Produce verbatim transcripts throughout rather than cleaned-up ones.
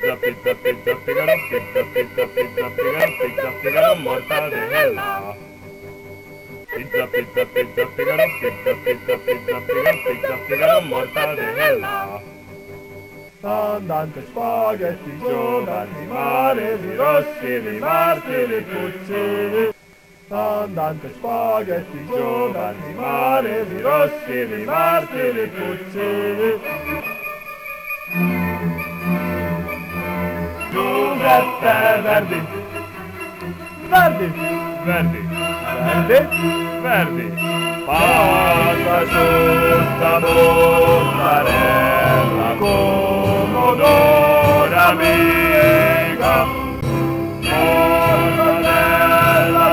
pizza, pizza, pizza, Figaro, pizza, pizza, pizza, Figaro, pizza, Figaro, mortadella. Pizza, pizza, pizza, Figaro, pizza, pizza, pizza, Figaro, pizza, Figaro, mortadella. Andante spaghetti, giovani, mareli, rossi, martiri, puccini. Andante spaghetti, giovani, mareli, rossi, martiri, puccini. Giuseppe Verdi, Verdi, Verdi, Verdi, Verdi. pasta asciutta, mozzarella, pomodoro, amica, mortadella,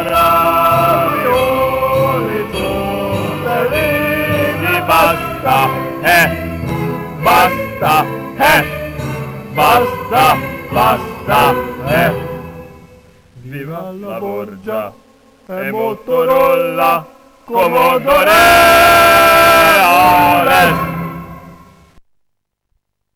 ravioli, tortellini, basta, eh, basta, eh, basta, basta, eh. Viva la Borgia e Motorola, Commodore,